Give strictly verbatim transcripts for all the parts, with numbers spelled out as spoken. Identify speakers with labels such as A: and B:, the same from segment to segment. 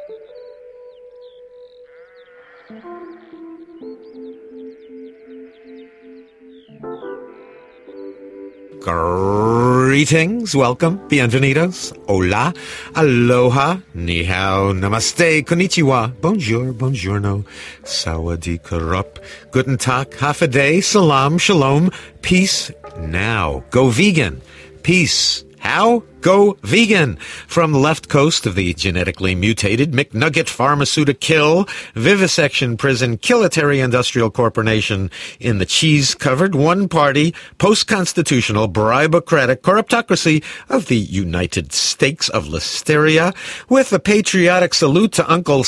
A: Greetings, welcome, bienvenidos, hola, aloha, ni hao, namaste, konnichiwa, bonjour, buongiorno, sawadee karup, guten tag, half a day, salam, shalom, peace now. Go vegan. Peace. How? Go vegan. From the left coast of the genetically mutated McNugget Pharmaceutical Vivisection Prison Kilitary Industrial Corporation in the cheese-covered one-party post-constitutional bribocratic corruptocracy of the United States of Listeria, with a patriotic salute to Uncle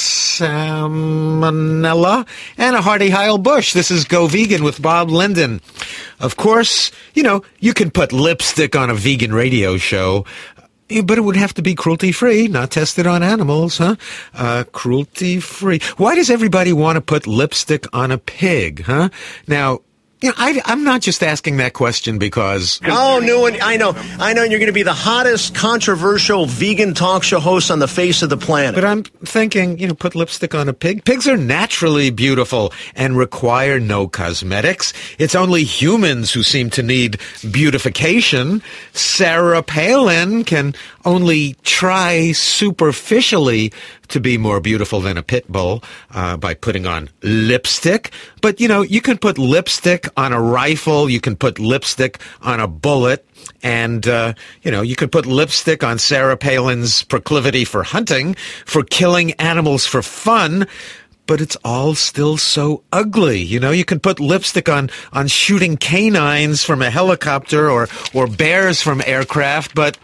A: Salmonella and a hearty Heil Bush. This is Go Vegan with Bob Linden. Of course, you know, you can put lipstick on a vegan radio show, but it would have to be cruelty-free, not tested on animals, huh? Uh, cruelty-free. Why does everybody want to put lipstick on a pig, huh? Now, you know, I, I'm not just asking that question because...
B: Oh, no, and I know. I know you're going to be the hottest, controversial vegan talk show host on the face of the planet.
A: But I'm thinking, you know, put lipstick on a pig. Pigs are naturally beautiful and require no cosmetics. It's only humans who seem to need beautification. Sarah Palin can only try superficially to be more beautiful than a pit bull uh, by putting on lipstick. But, you know, you can put lipstick on a rifle. You can put lipstick on a bullet. And, uh, you know, you could put lipstick on Sarah Palin's proclivity for hunting, for killing animals for fun. But it's all still so ugly. You know, you can put lipstick on, on shooting canines from a helicopter or, or bears from aircraft, but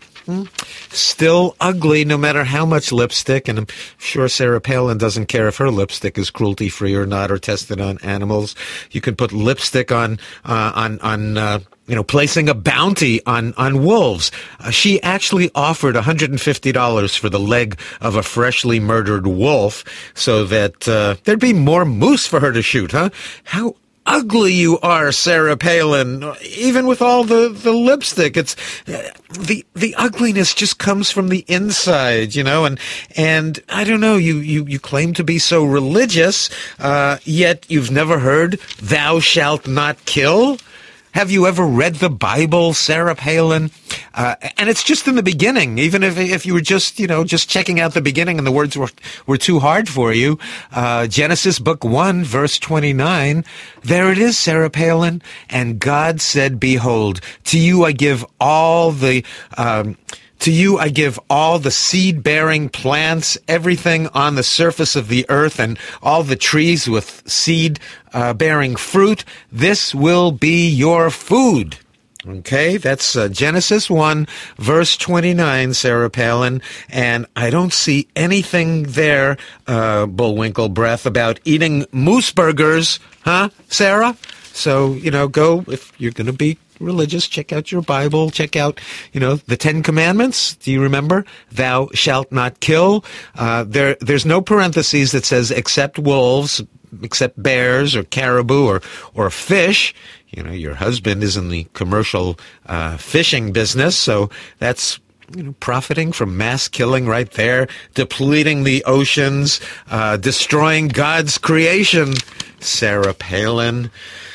A: still ugly no matter how much lipstick. And I'm sure Sarah Palin doesn't care if her lipstick is cruelty-free or not or tested on animals. You can put lipstick on, uh, on, on, uh, you know, placing a bounty on, on wolves. Uh, she actually offered one hundred fifty dollars for the leg of a freshly murdered wolf so that, uh, there'd be more moose for her to shoot, huh? How ugly you are, Sarah Palin. Even with all the, the lipstick, it's uh, the the ugliness just comes from the inside, you know. And and I don't know. You you you claim to be so religious, uh, yet you've never heard "Thou shalt not kill." Have you ever read the Bible, Sarah Palin? Uh, and it's just in the beginning. Even if if you were just, you know, just checking out the beginning and the words were were too hard for you. Uh, Genesis book one, verse twenty-nine. There it is, Sarah Palin. And God said, behold, to you I give all the... Um, To you I give all the seed-bearing plants, everything on the surface of the earth, and all the trees with seed-bearing uh, fruit. This will be your food. Okay, that's uh, Genesis one, verse twenty-nine, Sarah Palin. And I don't see anything there, uh, Bullwinkle Breath, about eating moose burgers, huh, Sarah? So, you know, go, if you're going to be religious, check out your Bible, check out, you know, the Ten Commandments. Do you remember? Thou shalt not kill. Uh, there, there's no parentheses that says except wolves, except bears or caribou or, or fish. You know, your husband is in the commercial, uh, fishing business. So that's, you know, profiting from mass killing right there, depleting the oceans, uh, destroying God's creation. Sarah Palin.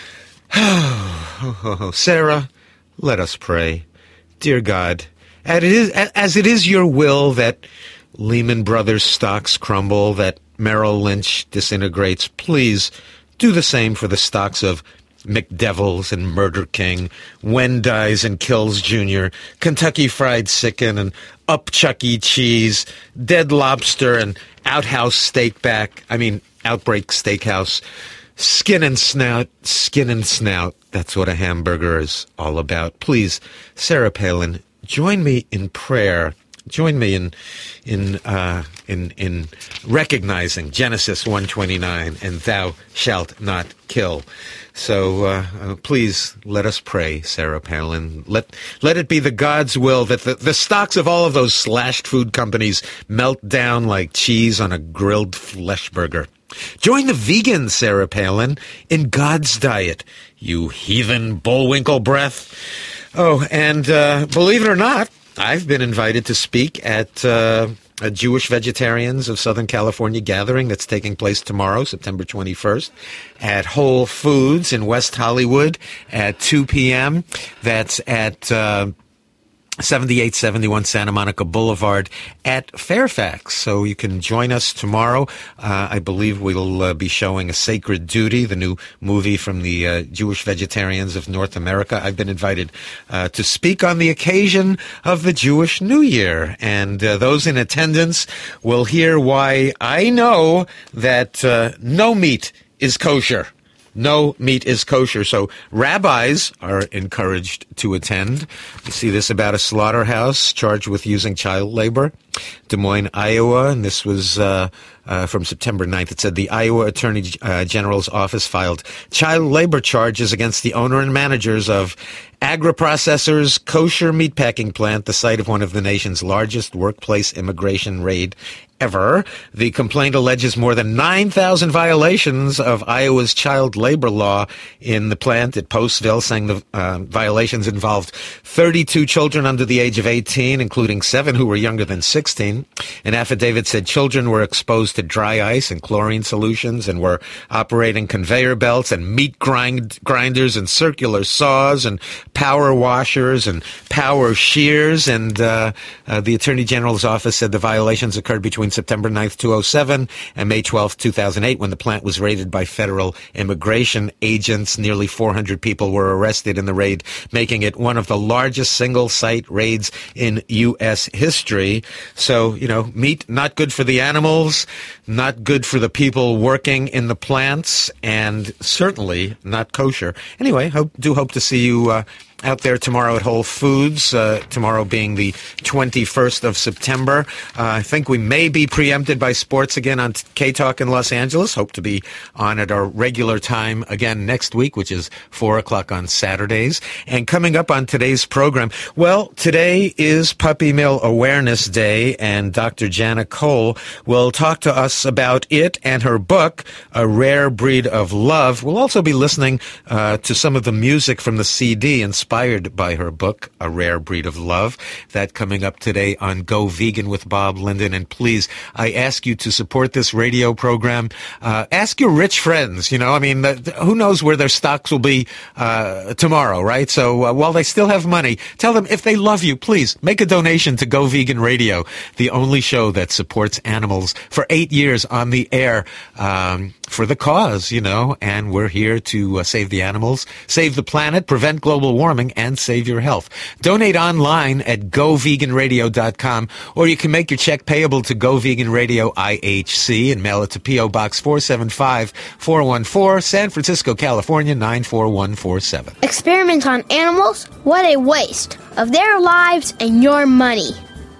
A: Oh, Sarah, let us pray. Dear God, as it is, as it is your will that Lehman Brothers stocks crumble, that Merrill Lynch disintegrates, please do the same for the stocks of McDevils and Murder King, Wendy's and Kills Junior, Kentucky Fried Chicken and Up Chuck E. Cheese, Dead Lobster and Outhouse Steakback, I mean, Outbreak Steakhouse, Skin and Snout, Skin and Snout. That's what a hamburger is all about. Please, Sarah Palin, join me in prayer. Join me in in uh, in in recognizing Genesis one twenty-nine and "Thou shalt not kill." So uh, uh, please let us pray, Sarah Palin. Let let it be the God's will that the, the stocks of all of those slashed food companies melt down like cheese on a grilled flesh burger. Join the vegans, Sarah Palin, in God's diet, you heathen Bullwinkle Breath. Oh, and uh, believe it or not, I've been invited to speak at uh, a Jewish Vegetarians of Southern California gathering that's taking place tomorrow, September twenty-first, at Whole Foods in West Hollywood at two p.m. That's at Uh, seventy-eight seventy-one Santa Monica Boulevard at Fairfax. So you can join us tomorrow. Uh, I believe we'll uh, be showing A Sacred Duty, the new movie from the uh, Jewish Vegetarians of North America. I've been invited uh, to speak on the occasion of the Jewish New Year. And uh, those in attendance will hear why I know that uh, no meat is kosher. No meat is kosher. So rabbis are encouraged to attend. You see this about a slaughterhouse charged with using child labor. Des Moines, Iowa, and this was uh, uh, from September ninth. It said the Iowa Attorney uh, General's office filed child labor charges against the owner and managers of Agri-Processors Kosher Meatpacking Plant, the site of one of the nation's largest workplace immigration raid ever. The complaint alleges more than nine thousand violations of Iowa's child labor law in the plant at Postville, saying the uh, violations involved thirty-two children under the age of eighteen, including seven who were younger than sixteen. An affidavit said children were exposed to dry ice and chlorine solutions and were operating conveyor belts and meat grind grinders and circular saws and power washers and power shears. And uh, uh, the Attorney General's office said the violations occurred between September ninth, two thousand seven and May twelfth, two thousand eight, when the plant was raided by federal immigration agents. Nearly four hundred people were arrested in the raid, making it one of the largest single-site raids in U S history. So, you know, meat, not good for the animals, not good for the people working in the plants, and certainly not kosher. Anyway, hope, do hope to see you uh, out there tomorrow at Whole Foods, uh, tomorrow being the twenty-first of September. Uh, I think we may be preempted by sports again on K-Talk in Los Angeles. Hope to be on at our regular time again next week, which is four o'clock on Saturdays. And coming up on today's program, well, today is Puppy Mill Awareness Day, and Doctor Jana Cole will talk to us about it and her book, A Rare Breed of Love. We'll also be listening uh, to some of the music from the C D inspired by her book, A Rare Breed of Love. That coming up today on Go Vegan with Bob Linden. And please, I ask you to support this radio program. Uh, ask your rich friends, you know, I mean, uh, who knows where their stocks will be uh, tomorrow, right? So uh, while they still have money, tell them if they love you, please make a donation to Go Vegan Radio, the only show that supports animals for eight years on the air um, for the cause, you know, and we're here to uh, save the animals, save the planet, prevent global warming, and save your health. Donate online at go vegan radio dot com, or you can make your check payable to Go Vegan Radio I H C and mail it to P O Box four seven five, four one four, San Francisco, California, nine four one four seven.
C: Experiments on animals? What a waste of their lives and your money.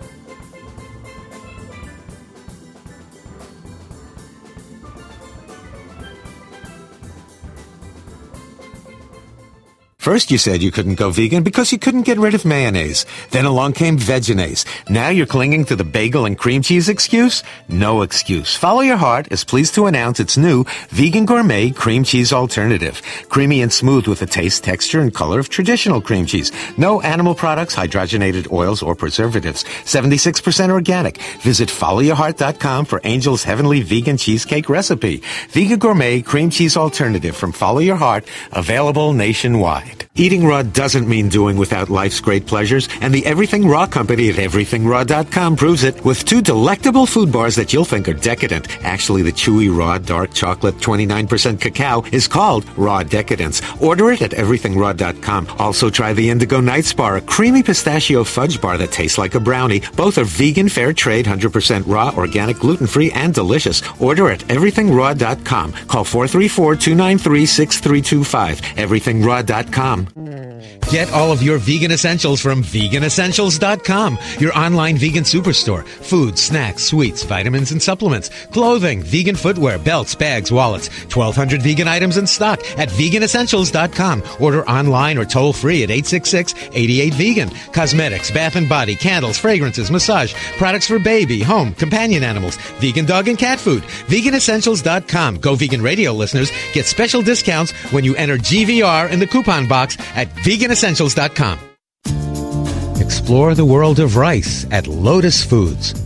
A: First you said you couldn't go vegan because you couldn't get rid of mayonnaise. Then along came Vegenaise. Now you're clinging to the bagel and cream cheese excuse? No excuse. Follow Your Heart is pleased to announce its new Vegan Gourmet Cream Cheese Alternative. Creamy and smooth with the taste, texture, and color of traditional cream cheese. No animal products, hydrogenated oils, or preservatives. seventy-six percent organic. Visit follow your heart dot com for Angel's Heavenly Vegan Cheesecake Recipe. Vegan Gourmet Cream Cheese Alternative from Follow Your Heart, available nationwide. Eating raw doesn't mean doing without life's great pleasures, and the Everything Raw company at everything raw dot com proves it with two delectable food bars that you'll think are decadent. Actually, the chewy, raw, dark chocolate, twenty-nine percent cacao is called Raw Decadence. Order it at everything raw dot com. Also try the Indigo Nights Bar, a creamy pistachio fudge bar that tastes like a brownie. Both are vegan, fair trade, one hundred percent raw, organic, gluten-free, and delicious. Order at everything raw dot com. Call four three four, two nine three, six three two five. everything raw dot com. Get all of your vegan essentials from vegan essentials dot com, your online vegan superstore. Food, snacks, sweets, vitamins, and supplements. Clothing, vegan footwear, belts, bags, wallets. twelve hundred vegan items in stock at vegan essentials dot com. Order online or toll free at eight six six, eight eight, vegan. Cosmetics, bath and body, candles, fragrances, massage, products for baby, home, companion animals, vegan dog and cat food. vegan essentials dot com. Go Vegan Radio listeners get special discounts when you enter G V R in the coupon box at vegan essentials dot com. Explore the world of rice at Lotus Foods.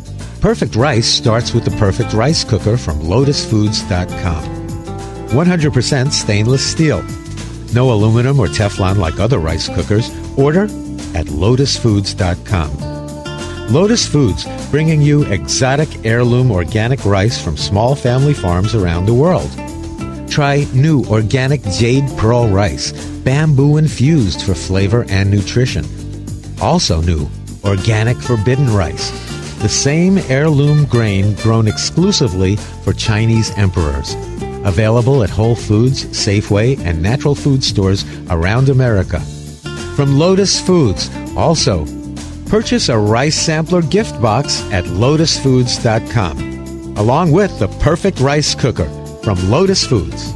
A: Perfect rice starts with the perfect rice cooker from lotus foods dot com. one hundred percent stainless steel. No aluminum or Teflon like other rice cookers. Order at lotus foods dot com. Lotus Foods, bringing you exotic heirloom organic rice from small family farms around the world. Try new organic Jade Pearl rice, bamboo infused for flavor and nutrition. Also new, organic Forbidden rice, the same heirloom grain grown exclusively for Chinese emperors. Available at Whole Foods, Safeway, and natural food stores around America. From Lotus Foods, also, purchase a rice sampler gift box at lotus foods dot com, along with the perfect rice cooker from Lotus Foods.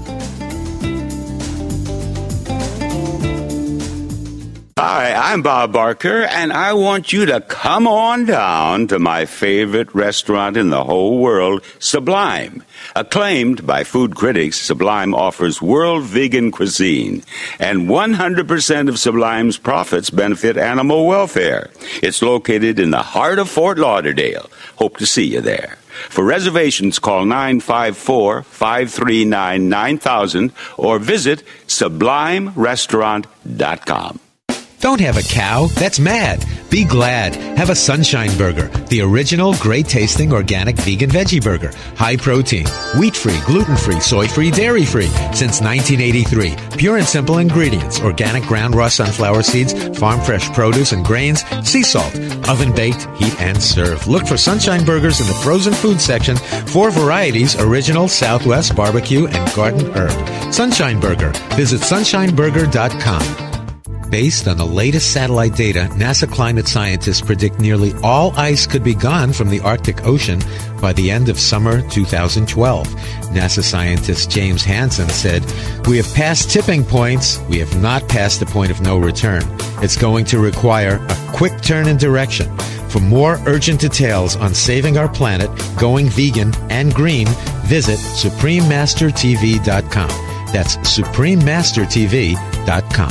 D: Hi, I'm Bob Barker, and I want you to come on down to my favorite restaurant in the whole world, Sublime. Acclaimed by food critics, Sublime offers world vegan cuisine, and one hundred percent of Sublime's profits benefit animal welfare. It's located in the heart of Fort Lauderdale. Hope to see you there. For reservations, call nine five four, five three nine, nine thousand or visit sublime restaurant dot com.
A: Don't have a cow. That's mad. Be glad. Have a Sunshine Burger, the original great-tasting organic vegan veggie burger. High protein, wheat-free, gluten-free, soy-free, dairy-free. Since nineteen eighty-three. Pure and simple ingredients. Organic ground raw sunflower seeds, farm-fresh produce and grains, sea salt, oven-baked, heat and serve. Look for Sunshine Burgers in the frozen food section. Four varieties, original, Southwest, barbecue, and garden herb. Sunshine Burger. Visit sunshine burger dot com. Based on the latest satellite data, NASA climate scientists predict nearly all ice could be gone from the Arctic Ocean by the end of summer two thousand twelve. NASA scientist James Hansen said, "We have passed tipping points. We have not passed the point of no return. It's going to require a quick turn in direction." For more urgent details on saving our planet, going vegan and green, visit supreme master t v dot com. That's supreme master t v dot com.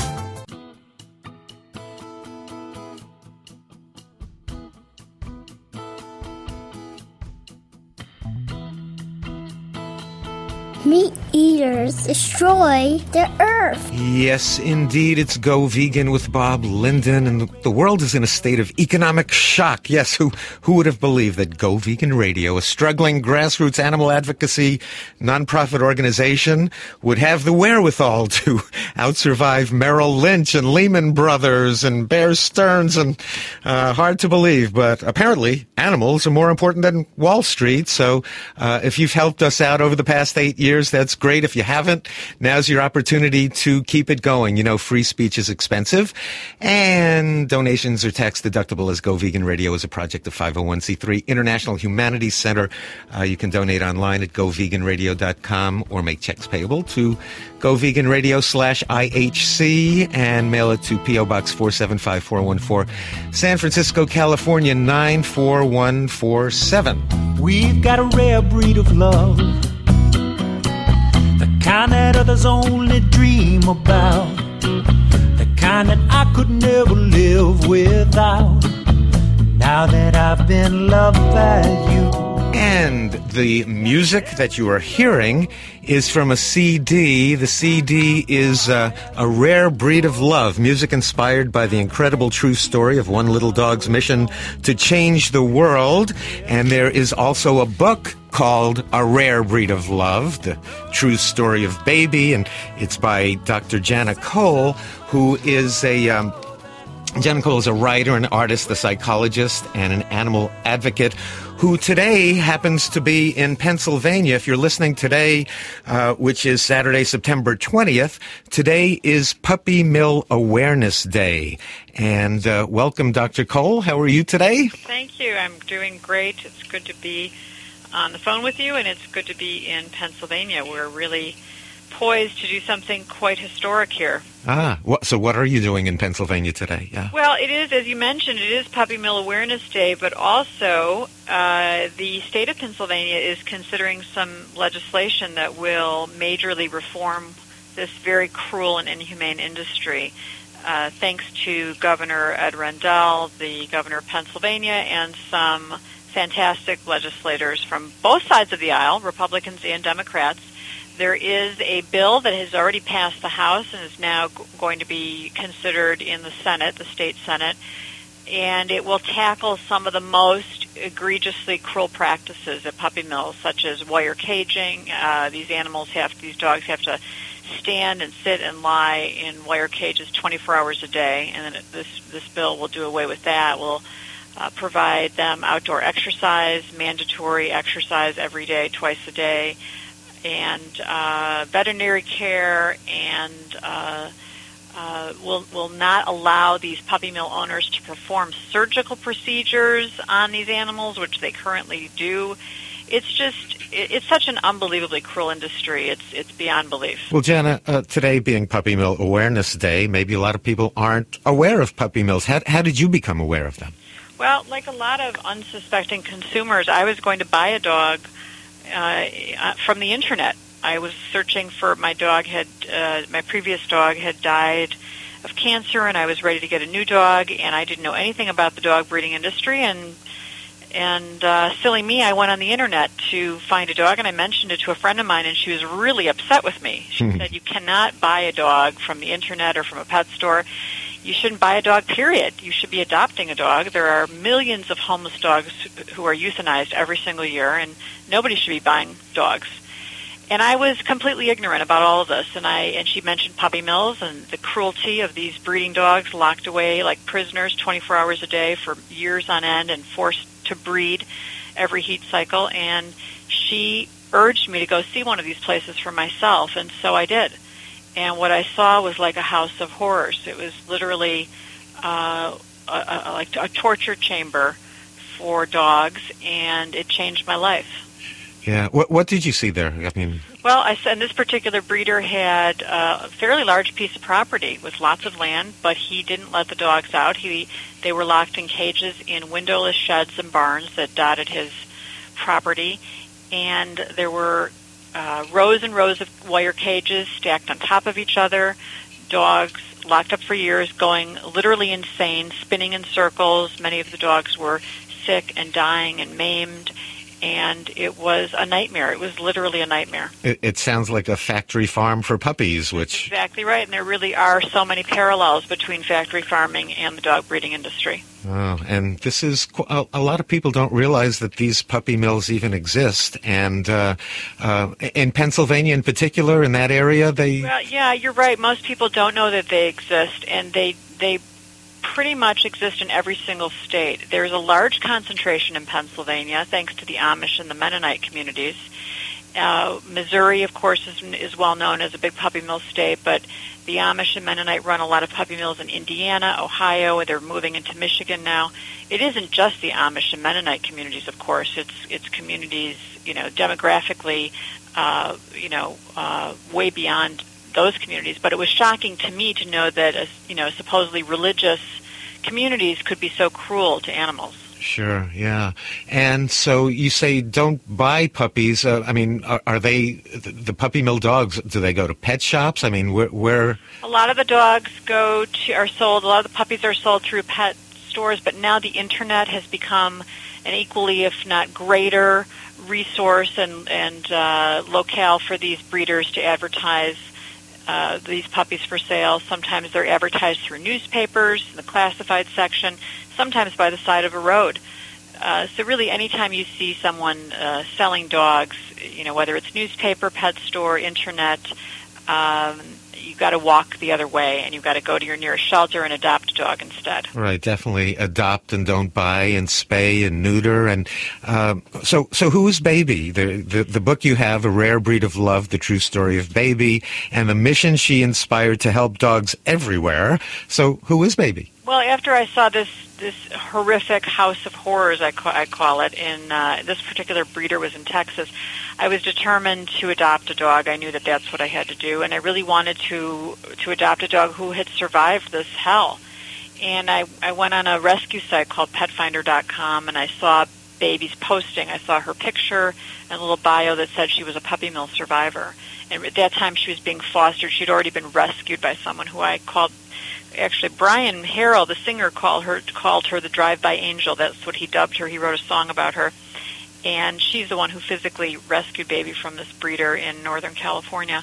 C: Meat eaters destroy the earth.
A: Yes, indeed, it's Go Vegan with Bob Linden, and the world is in a state of economic shock. Yes, who who would have believed that Go Vegan Radio, a struggling grassroots animal advocacy nonprofit organization, would have the wherewithal to outsurvive Merrill Lynch and Lehman Brothers and Bear Stearns, and uh, hard to believe, but apparently animals are more important than Wall Street. So uh, if you've helped us out over the past eight years, that's great. If you haven't, now's your opportunity to keep it going. You know, free speech is expensive, and donations are tax deductible, as Go Vegan Radio is a project of five oh one c three International Humanities Center. Uh, you can donate online at go vegan radio dot com or make checks payable to Go Vegan Radio slash I H C and mail it to P O Box four seven five four one four, San Francisco, California nine four one four seven.
E: We've got a rare breed of love, the kind that others only dream about, the kind that I could never live without. Now that I've been loved by you.
A: And the music that you are hearing is from a C D. The C D is uh, A Rare Breed of Love, music inspired by the incredible true story of one little dog's mission to change the world. And there is also a book called A Rare Breed of Love, the true story of Baby, and it's by Doctor Jana Cole, who is a... Um, Jana Cole is a writer, an artist, a psychologist, and an animal advocate who today happens to be in Pennsylvania. If you're listening today, uh, which is Saturday, September twentieth, today is Puppy Mill Awareness Day. And uh, welcome, Doctor Cole. How are you today?
F: Thank you. I'm doing great. It's good to be on the phone with you, and it's good to be in Pennsylvania. We're really poised to do something quite historic here.
A: Ah, what, so what are you doing in Pennsylvania today? Yeah.
F: Well, it is, as you mentioned, it is Puppy Mill Awareness Day, but also uh, the state of Pennsylvania is considering some legislation that will majorly reform this very cruel and inhumane industry. Uh, thanks to Governor Ed Rendell, the governor of Pennsylvania, and some fantastic legislators from both sides of the aisle, Republicans and Democrats. There is a bill that has already passed the House and is now g- going to be considered in the Senate, the state Senate, and it will tackle some of the most egregiously cruel practices at puppy mills, such as wire caging. Uh, these animals have, these dogs have to stand and sit and lie in wire cages twenty-four hours a day, and then this this bill will do away with that. Will uh, provide them outdoor exercise, mandatory exercise every day, twice a day, and uh, veterinary care, and uh, uh, will will not allow these puppy mill owners to perform surgical procedures on these animals, which they currently do. It's just, it's such an unbelievably cruel industry. It's it's beyond belief.
A: Well, Jana, uh, today being Puppy Mill Awareness Day, maybe a lot of people aren't aware of puppy mills. How, how did you become aware of them?
F: Well, like a lot of unsuspecting consumers, I was going to buy a dog uh, from the internet. I was searching for, my dog had, uh, my previous dog had died of cancer, and I was ready to get a new dog, and I didn't know anything about the dog breeding industry, and And uh, silly me, I went on the internet to find a dog, and I mentioned it to a friend of mine, and she was really upset with me. She mm-hmm. said, you cannot buy a dog from the internet or from a pet store. You shouldn't buy a dog, period. You should be adopting a dog. There are millions of homeless dogs who are euthanized every single year, and nobody should be buying dogs. And I was completely ignorant about all of this, and I and she mentioned puppy mills and the cruelty of these breeding dogs locked away like prisoners twenty-four hours a day for years on end and forced to breed every heat cycle. And she urged me to go see one of these places for myself, and so I did. And what I saw was like a house of horrors. It was literally uh, a, a, like a torture chamber for dogs, and it changed my life.
A: Yeah. What What did you see there? I mean,
F: well, I said this particular breeder had a fairly large piece of property with lots of land, but he didn't let the dogs out. He they were locked in cages in windowless sheds and barns that dotted his property, and there were uh, rows and rows of wire cages stacked on top of each other. Dogs locked up for years, going literally insane, spinning in circles. Many of the dogs were sick and dying and maimed. And it was a nightmare. It was literally a nightmare.
A: It, it sounds like a factory farm for puppies, which...
F: Exactly right, and there really are so many parallels between factory farming and the dog breeding industry.
A: Oh, and this is... A, a lot of people don't realize that these puppy mills even exist, and uh, uh, in Pennsylvania in particular, in that area, they...
F: Well, yeah, you're right. Most people don't know that they exist, and they they... pretty much exist in every single state. There's a large concentration in Pennsylvania, thanks to the Amish and the Mennonite communities. Uh, Missouri, of course, is, is well known as a big puppy mill state, but the Amish and Mennonite run a lot of puppy mills in Indiana, Ohio, and they're moving into Michigan now. It isn't just the Amish and Mennonite communities, of course. It's it's communities, you know, demographically, uh, you know, uh, way beyond those communities. But it was shocking to me to know that, as, you know, supposedly religious communities could be so cruel to animals.
A: Sure, yeah. And so you say don't buy puppies. Uh, I mean, are, are they, the, the puppy mill dogs, do they go to pet shops? I mean, where, where...
F: A lot of the dogs go to, are sold, a lot of the puppies are sold through pet stores, but now the internet has become an equally, if not greater, resource and, and uh, locale for these breeders to advertise Uh, these puppies for sale. Sometimes they're advertised through newspapers, in the classified section, sometimes by the side of a road. Uh, so really, anytime you see someone uh, selling dogs, you know, whether it's newspaper, pet store, internet, um, you've got to walk the other way, and you've got to go to your nearest shelter and adopt a dog instead.
A: Right, definitely adopt and don't buy, and spay and neuter. And uh, so, so who is Baby? The, the the book you have, A Rare Breed of Love: The True Story of Baby, and the mission she inspired to help dogs everywhere. So, who is Baby?
F: Well, after I saw this this horrific house of horrors, I call, I call it, in uh, this particular breeder was in Texas, I was determined to adopt a dog. I knew that that's what I had to do, and I really wanted to to adopt a dog who had survived this hell. And I, I went on a rescue site called pet finder dot com, and I saw Baby's posting. I saw her picture and a little bio that said she was a puppy mill survivor. And at that time, she was being fostered. She'd already been rescued by someone who I called actually, Brian Harrell, the singer, called her called her the drive-by angel. That's what he dubbed her. He wrote a song about her. And she's the one who physically rescued Baby from this breeder in Northern California.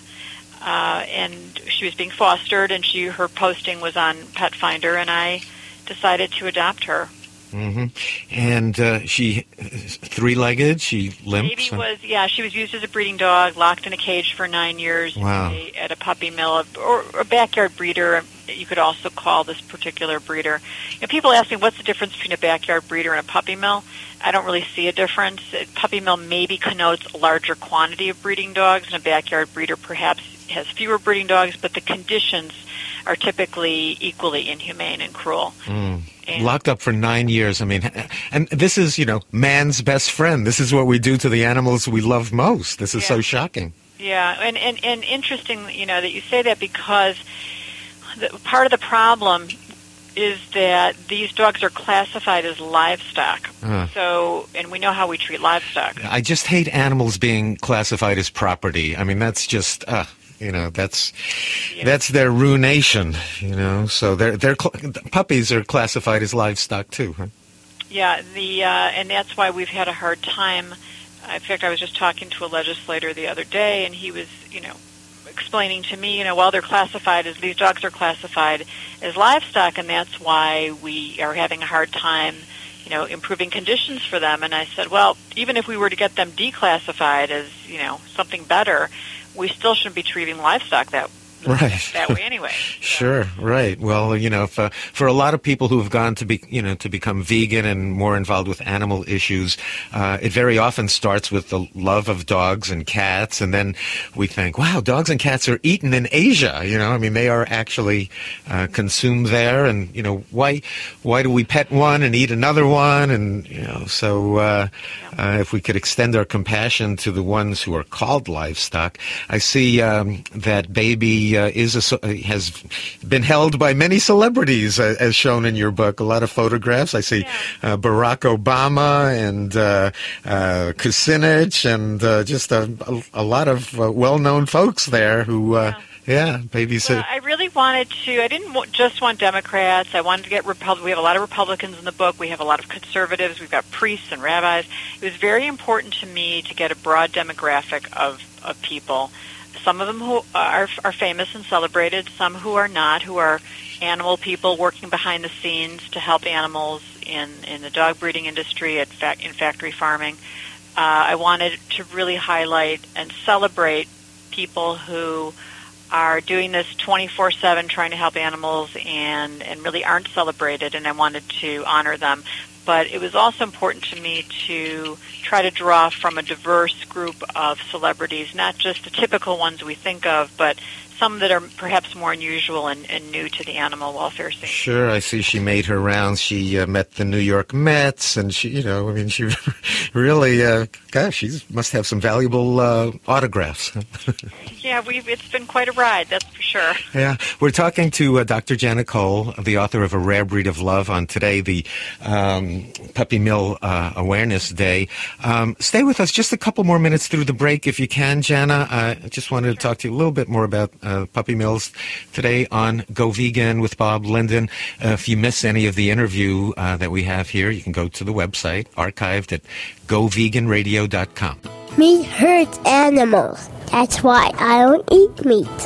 F: Uh, and she was being fostered, and she her posting was on Pet Finder, and I decided to adopt her.
A: Mm-hmm. And uh, she three-legged, she limps?
F: Baby was, yeah, she was used as a breeding dog, locked in a cage for nine years
A: wow.
F: at, a, at a puppy mill, or a backyard breeder. You could also call this particular breeder. You know, people ask me, what's the difference between a backyard breeder and a puppy mill? I don't really see a difference. A puppy mill maybe connotes a larger quantity of breeding dogs, and a backyard breeder perhaps has fewer breeding dogs, but the conditions are typically equally inhumane and cruel.
A: Mm. Locked up for nine years. I mean, and this is, you know, man's best friend. This is what we do to the animals we love most. This is
F: yeah.
A: so shocking.
F: Yeah, and, and, and interesting, you know, that you say that, because the, part of the problem is that these dogs are classified as livestock. Uh. So, and we know how we treat livestock.
A: I just hate animals being classified as property. I mean, that's just... Uh. You know, that's yeah. that's their ruination. You know, so they're they're cl- puppies are classified as livestock too. Huh?
F: Yeah, the uh, and that's why we've had a hard time. In fact, I was just talking to a legislator the other day, and he was, you know, explaining to me, you know, well, they're classified as these dogs are classified as livestock, and that's why we are having a hard time, you know, improving conditions for them. And I said, well, even if we were to get them declassified as, you know, something better, we still shouldn't be treating livestock that
A: right.
F: that way anyway. So.
A: Sure, right. Well, you know, if, uh, for a lot of people who have gone to be, you know, to become vegan and more involved with animal issues, uh, it very often starts with the love of dogs and cats, and then we think, wow, dogs and cats are eaten in Asia. You know, I mean, they are actually uh, consumed there, and you know, why why do we pet one and eat another one? And you know, so uh, yeah. uh, if we could extend our compassion to the ones who are called livestock, I see um, that Baby. Uh, is a, has been held by many celebrities, uh, as shown in your book. A lot of photographs. I see
F: yeah.
A: uh, Barack Obama and uh, uh, Kucinich, and uh, just a, a, a lot of uh, well-known folks there who, uh, yeah, yeah babies.
F: Well, I really wanted to. I didn't w- just want Democrats. I wanted to get Republicans. We have a lot of Republicans in the book. We have a lot of conservatives. We've got priests and rabbis. It was very important to me to get a broad demographic of, of people. Some of them who are, are famous and celebrated, some who are not, who are animal people working behind the scenes to help animals in, in the dog breeding industry, at fa- in factory farming. Uh, I wanted to really highlight and celebrate people who are doing this twenty-four seven, trying to help animals, and, and really aren't celebrated, and I wanted to honor them. But it was also important to me to try to draw from a diverse group of celebrities, not just the typical ones we think of, but some that are perhaps more unusual and, and new to the animal welfare scene.
A: Sure, I see she made her rounds. She uh, met the New York Mets, and she, you know, I mean, she really, uh, gosh, she must have some valuable uh, autographs.
F: Yeah, we've, it's been quite a ride, that's for sure.
A: Yeah, we're talking to uh, Doctor Jana Cole, the author of A Rare Breed of Love, on today, the um, Puppy Mill uh, Awareness Day. Um, stay with us just a couple more minutes through the break, if you can, Jana. Uh, I just wanted to talk to you a little bit more about Uh, puppy mills today on Go Vegan with Bob Linden. Uh, if you miss any of the interview uh, that we have here, you can go to the website, archived at go vegan radio dot com.
C: Meat hurts animals. That's why I don't eat meat.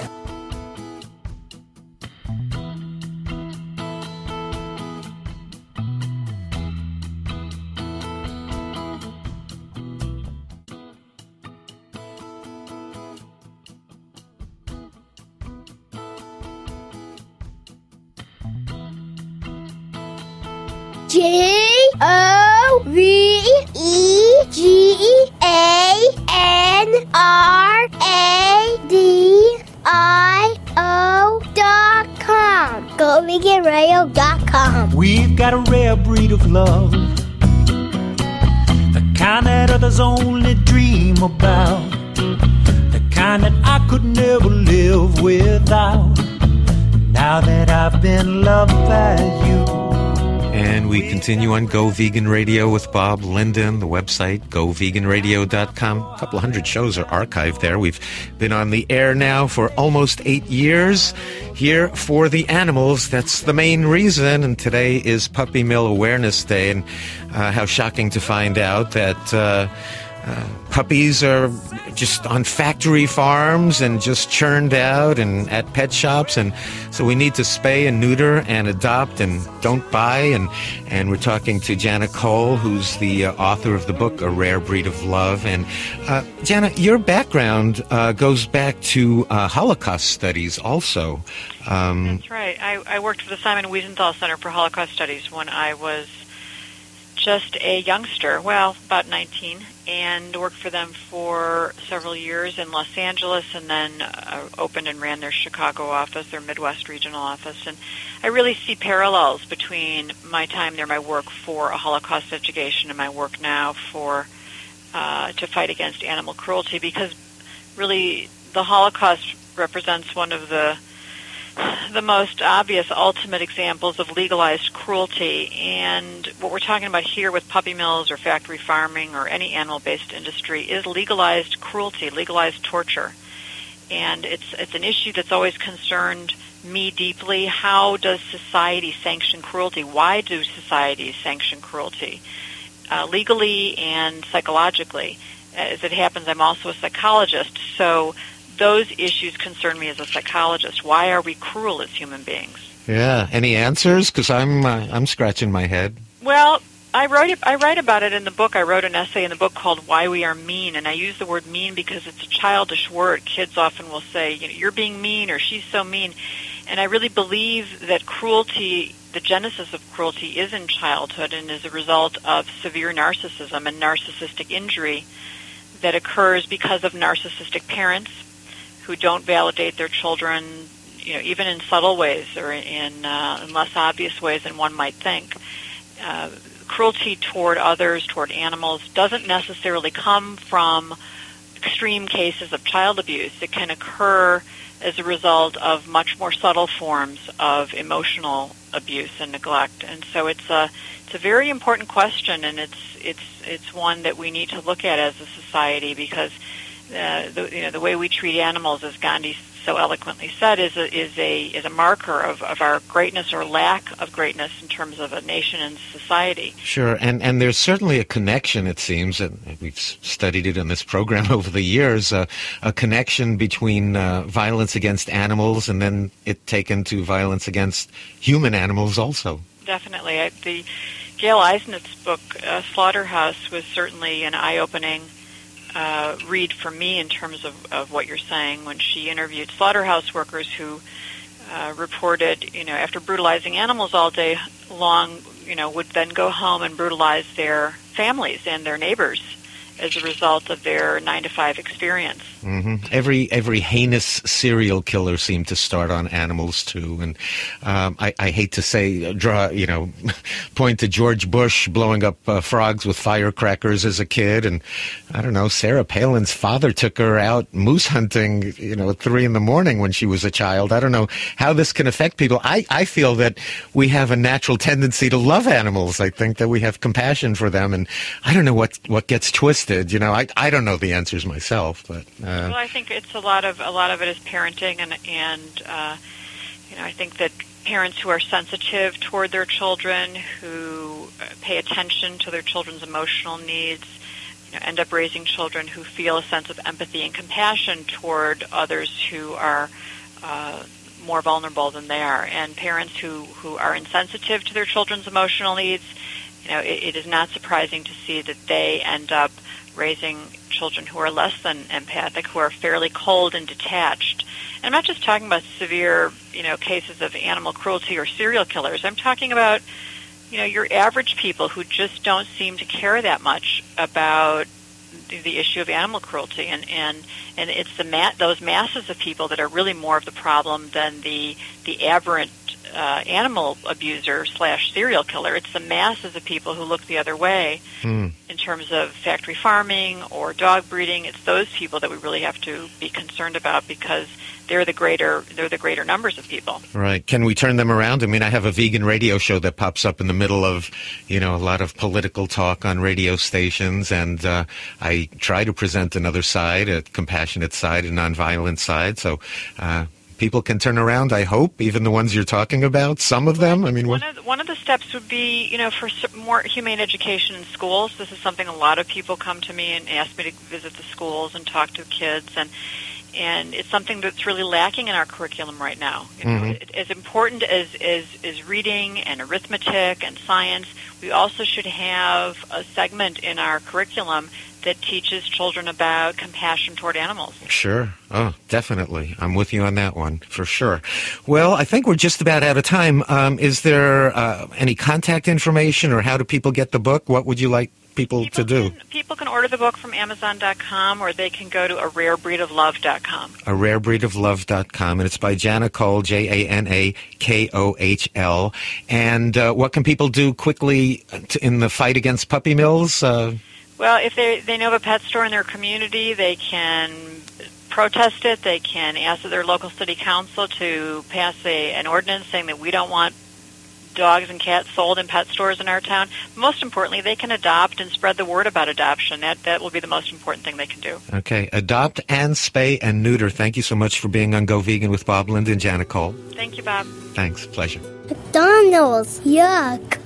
C: G O V E G A N R A D I O dot com. go vegan radio dot com.
E: We've got a rare breed of love, the kind that others only dream about, the kind that I could never live without. Now that I've been loved by you.
A: And we continue on Go Vegan Radio with Bob Linden, the website, go vegan radio dot com. A couple hundred shows are archived there. We've been on the air now for almost eight years. Here for the animals, that's the main reason. And today is Puppy Mill Awareness Day. And uh, how shocking to find out that uh, uh, puppies are just on factory farms and just churned out and at pet shops. And so we need to spay and neuter and adopt and don't buy. And, and we're talking to Jana Cole, who's the uh, author of the book, A Rare Breed of Love. And uh, Jana, your background uh, goes back to uh, Holocaust studies also. Um,
F: That's right. I, I worked for the Simon Wiesenthal Center for Holocaust Studies when I was just a youngster, well, about nineteen, and worked for them for several years in Los Angeles, and then uh, opened and ran their Chicago office, their Midwest regional office. And I really see parallels between my time there, my work for a Holocaust education, and my work now for uh, to fight against animal cruelty, because really the Holocaust represents one of the the most obvious ultimate examples of legalized cruelty. And what we're talking about here with puppy mills or factory farming or any animal-based industry is legalized cruelty, legalized torture. And it's it's an issue that's always concerned me deeply. How does society sanction cruelty? Why do societies sanction cruelty? Uh, legally and psychologically. As it happens, I'm also a psychologist, so those issues concern me as a psychologist. Why are we cruel as human beings?
A: Yeah. Any answers? Because I'm uh, I'm scratching my head.
F: Well, I wrote I write about it in the book. I wrote an essay in the book called "Why We Are Mean," and I use the word "mean" because it's a childish word. Kids often will say, "You know, you're being mean," or "She's so mean," and I really believe that cruelty, the genesis of cruelty, is in childhood and is a result of severe narcissism and narcissistic injury that occurs because of narcissistic parents who don't validate their children, you know, even in subtle ways or in, uh, in less obvious ways than one might think. Uh, cruelty toward others, toward animals, doesn't necessarily come from extreme cases of child abuse. It can occur as a result of much more subtle forms of emotional abuse and neglect. And so it's a it's a very important question, and it's it's it's one that we need to look at as a society, because Uh, the, you know, the way we treat animals, as Gandhi so eloquently said, is a, is a is a marker of, of our greatness or lack of greatness in terms of a nation and society.
A: Sure, and and there's certainly a connection, it seems, and we've studied it in this program over the years, uh, a connection between uh, violence against animals and then it taken to violence against human animals also.
F: Definitely. I, the Gail Eisner's book, uh, Slaughterhouse, was certainly an eye-opening Uh, read for me in terms of, of what you're saying, when she interviewed slaughterhouse workers who uh, reported, you know, after brutalizing animals all day long, you know, would then go home and brutalize their families and their neighbors as a result of their nine to five experience.
A: Mm-hmm. Every every heinous serial killer seemed to start on animals too, and um, I, I hate to say, draw you know, point to George Bush blowing up uh, frogs with firecrackers as a kid, and I don't know, Sarah Palin's father took her out moose hunting, you know, at three in the morning when she was a child. I don't know how this can affect people. I I feel that we have a natural tendency to love animals. I think that we have compassion for them, and I don't know what what gets twisted. You know, I I don't know the answers myself, but. Uh,
F: Well, I think it's a lot of a lot of it is parenting, and and uh, you know, I think that parents who are sensitive toward their children, who pay attention to their children's emotional needs, you know, end up raising children who feel a sense of empathy and compassion toward others who are uh, more vulnerable than they are. And parents who who are insensitive to their children's emotional needs, you know, it, it is not surprising to see that they end up raising children who are less than empathic, who are fairly cold and detached. And I'm not just talking about severe, you know, cases of animal cruelty or serial killers. I'm talking about, you know, your average people who just don't seem to care that much about the, the issue of animal cruelty, and and and it's the ma- those masses of people that are really more of the problem than the the aberrant uh, animal abuser slash serial killer. It's the masses of people who look the other way mm. in terms of factory farming or dog breeding. It's those people that we really have to be concerned about, because they're the greater they're the greater numbers of people.
A: Right. Can we turn them around? I mean, I have a vegan radio show that pops up in the middle of, you know, a lot of political talk on radio stations, and uh, I try to present another side, a compassionate side, a nonviolent side. So uh, people can turn around, I hope, even the ones you're talking about, some of them. I mean,
F: one of, the, one of the steps would be, you know, for more humane education in schools. This is something a lot of people come to me and ask me to visit the schools and talk to kids, and And it's something that's really lacking in our curriculum right now. You know, mm-hmm. it, as important as, as, as reading and arithmetic and science, we also should have a segment in our curriculum that teaches children about compassion toward animals.
A: Sure. Oh, definitely. I'm with you on that one, for sure. Well, I think we're just about out of time. Um, is there uh, any contact information, or how do people get the book? What would you like people, people to do?
F: Can, people can order the book from Amazon dot com, or they can go to a rare breed of love dot com.
A: a rare breed of love dot com, and it's by Jana Kohl, J A N A K O H L. And uh, what can people do quickly to, in the fight against puppy mills? Uh,
F: well, if they, they know of a pet store in their community, they can protest it. They can ask their local city council to pass a, an ordinance saying that we don't want dogs and cats sold in pet stores in our town. Most importantly, they can adopt and spread the word about adoption. That that will be the most important thing they can do.
A: Okay. Adopt and spay and neuter. Thank you so much for being on Go Vegan with Bob Lind and Jana Kohl.
F: Thank you, Bob.
A: Thanks. Pleasure.
C: McDonald's. Yuck.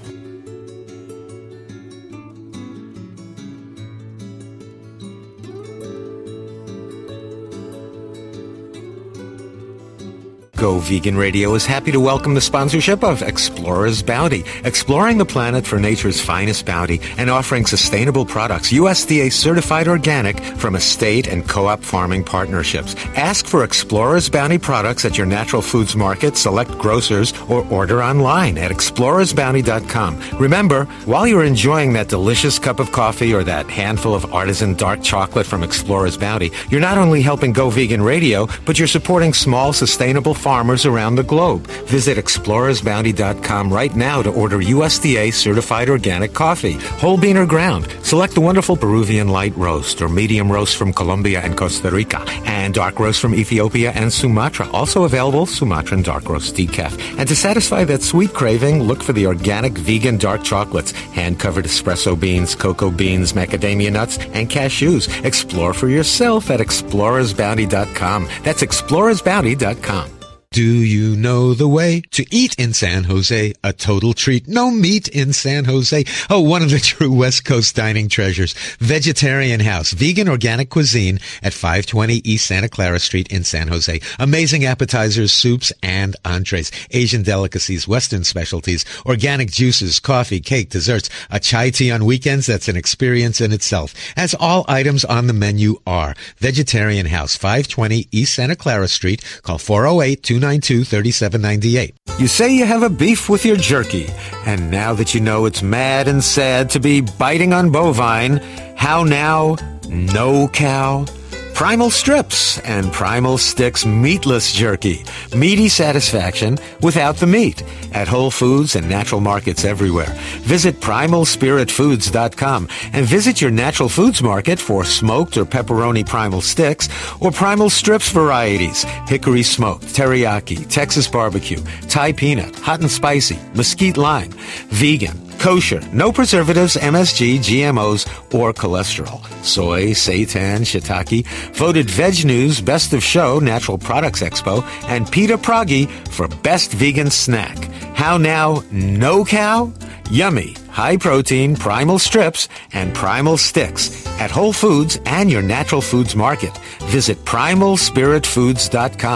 A: Go Vegan Radio is happy to welcome the sponsorship of Explorer's Bounty, exploring the planet for nature's finest bounty and offering sustainable products, U S D A certified organic from estate and co-op farming partnerships. Ask for Explorer's Bounty products at your natural foods market, select grocers, or order online at explorers bounty dot com. Remember, while you're enjoying that delicious cup of coffee or that handful of artisan dark chocolate from Explorer's Bounty, you're not only helping Go Vegan Radio, but you're supporting small, sustainable farmers farmers around the globe. Visit explorers bounty dot com right now to order U S D A certified organic coffee, whole bean or ground. Select the wonderful Peruvian light roast or medium roast from Colombia and Costa Rica, and dark roast from Ethiopia and Sumatra. Also available, Sumatran dark roast decaf. And to satisfy that sweet craving, look for the organic vegan dark chocolates, hand-covered espresso beans, cocoa beans, macadamia nuts, and cashews. Explore for yourself at explorers bounty dot com. That's explorers bounty dot com. Do you know the way to eat in San Jose? A total treat. No meat in San Jose. Oh, one of the true West Coast dining treasures. Vegetarian House. Vegan organic cuisine at five twenty East Santa Clara Street in San Jose. Amazing appetizers, soups, and entrees. Asian delicacies, Western specialties, organic juices, coffee, cake, desserts. A chai tea on weekends. That's an experience in itself. As all items on the menu are. Vegetarian House. five twenty East Santa Clara Street. Call four oh eight, two nine two, three seven nine eight. You say you have a beef with your jerky, and now that you know it's mad and sad to be biting on bovine, how now? No cow? Primal Strips and Primal Sticks meatless jerky. Meaty satisfaction without the meat. At Whole Foods and natural markets everywhere. Visit primal spirit foods dot com and visit your natural foods market for smoked or pepperoni Primal Sticks or Primal Strips varieties. Hickory smoked, teriyaki, Texas barbecue, Thai peanut, hot and spicy, mesquite lime, vegan, kosher, no preservatives, M S G, G M Os, or cholesterol. Soy, seitan, shiitake. Voted Veg News Best of Show, Natural Products Expo, and PETA Pragi for Best Vegan Snack. How now? No cow? Yummy, high-protein Primal Strips and Primal Sticks at Whole Foods and your natural foods market. Visit primal spirit foods dot com.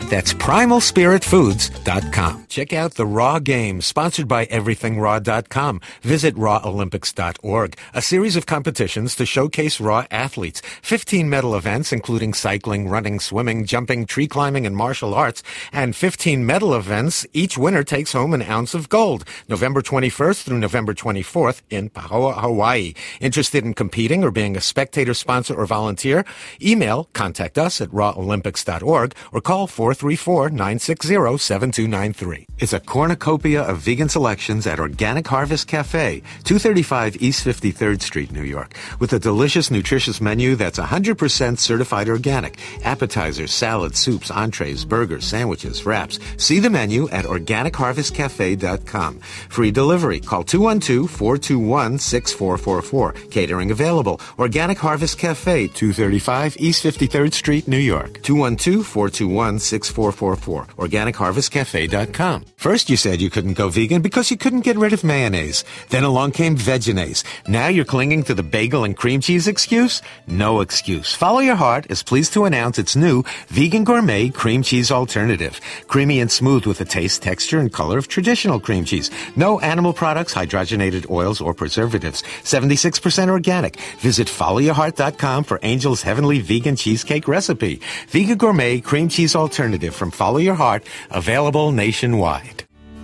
A: That's primal spirit foods dot com. Check out the Raw Games, sponsored by everything raw dot com. Visit raw olympics dot org, a series of competitions to showcase Raw athletes. fifteen medal events, including cycling, running, swimming, jumping, tree climbing, and martial arts. And fifteen medal events. Each winner takes home an ounce of gold. November twenty-first through November twenty-fourth in Pahoa, Hawaii. Interested in competing or being a spectator, sponsor, or volunteer? Email contact us at raw olympics dot org or call four three four, nine six zero, seven two nine three. It's a cornucopia of vegan selections at Organic Harvest Cafe, two thirty-five East fifty-third Street, New York, with a delicious, nutritious menu that's one hundred percent certified organic. Appetizers, salads, soups, entrees, burgers, sandwiches, wraps. See the menu at organic harvest cafe dot com. Free delivery. Call two one two, four two one, six four four four. Catering available. Organic Harvest Cafe, two thirty-five East fifty-third Street, New York. two one two, four two one, six four four four. organic harvest cafe dot com. First you said you couldn't go vegan because you couldn't get rid of mayonnaise. Then along came Veganase. Now you're clinging to the bagel and cream cheese excuse? No excuse. Follow Your Heart is pleased to announce its new Vegan Gourmet Cream Cheese Alternative. Creamy and smooth with the taste, texture, and color of traditional cream cheese. No animal products, hydrogenated oils, or preservatives. seventy-six percent organic. Visit follow your heart dot com for Angel's Heavenly Vegan Cheesecake recipe. Vegan Gourmet Cream Cheese Alternative from Follow Your Heart, available nationwide.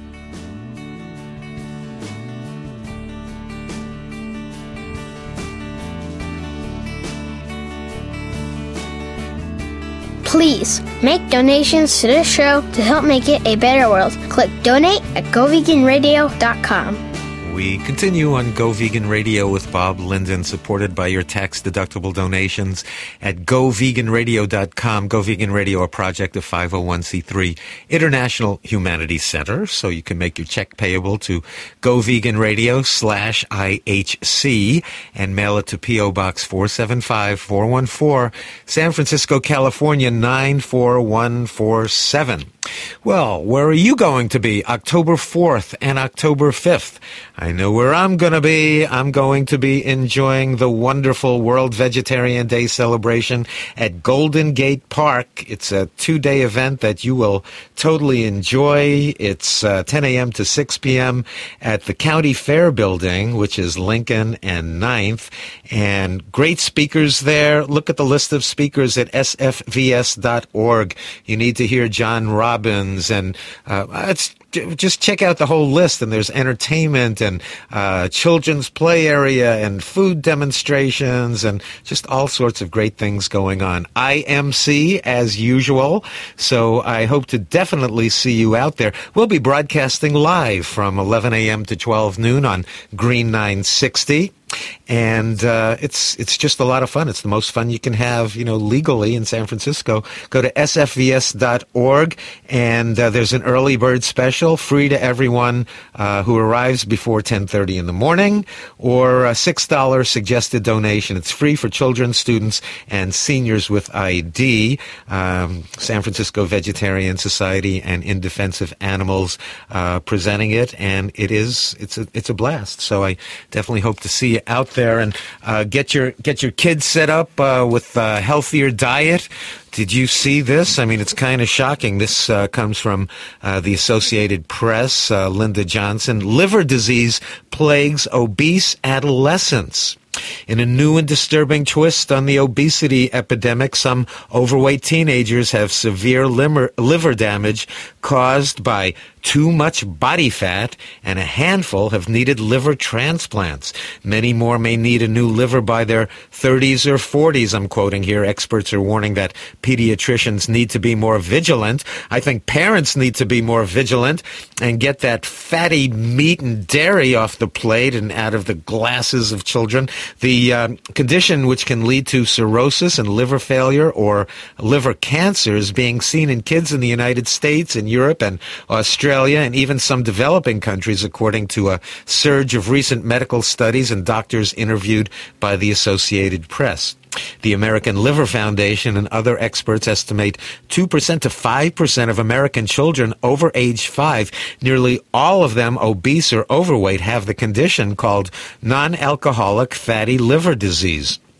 C: Please make donations to this show to help make it a better world. Click donate at go vegan radio dot com.
A: We continue on Go Vegan Radio with Bob Linden, supported by your tax-deductible donations at go vegan radio dot com. Go Vegan Radio, a project of five oh one c three International Humanities Center. So you can make your check payable to Go Vegan Radio slash I H C and mail it to P O. Box four seven five, four one four, San Francisco, California, nine four one four seven. Well, where are you going to be October fourth and October fifth? I know where I'm going to be. I'm going to be enjoying the wonderful World Vegetarian Day celebration at Golden Gate Park. It's a two-day event that you will totally enjoy. It's uh, ten a.m. to six p.m. at the County Fair Building, which is Lincoln and ninth. And great speakers there. Look at the list of speakers at s f v s dot org. You need to hear John Robbins, and uh, it's just check out the whole list, and there's entertainment and uh, children's play area and food demonstrations and just all sorts of great things going on. I M C as usual, so I hope to definitely see you out there. We'll be broadcasting live from eleven a.m. to twelve noon on Green nine sixty. And uh, it's it's just a lot of fun. It's the most fun you can have, you know, legally in San Francisco. Go to s f v s dot org, and uh, there's an early bird special, free to everyone uh, who arrives before ten thirty in the morning, or a six dollars suggested donation. It's free for children, students, and seniors with I D. Um, San Francisco Vegetarian Society and In Defense of Animals uh, presenting it, and it is it's a it's a blast. So I definitely hope to see you out there, and uh, get your get your kids set up uh, with a healthier diet. Did you see this? I mean, it's kind of shocking. This uh, comes from uh, the Associated Press. Uh, Linda Johnson. Liver disease plagues obese adolescents. In a new and disturbing twist on the obesity epidemic, some overweight teenagers have severe liver, liver damage caused by too much body fat, and a handful have needed liver transplants. Many more may need a new liver by their thirties or forties, I'm quoting here. Experts are warning that pediatricians need to be more vigilant. I think parents need to be more vigilant and get that fatty meat and dairy off the plate and out of the glasses of children. The um, condition, which can lead to cirrhosis and liver failure or liver cancer, is being seen in kids in the United States and Europe and Australia and even some developing countries, according to a surge of recent medical studies and doctors interviewed by the Associated Press. The American Liver Foundation and other experts estimate two percent to five percent of American children over age five, nearly all of them obese or overweight, have the condition called non-alcoholic fatty liver disease.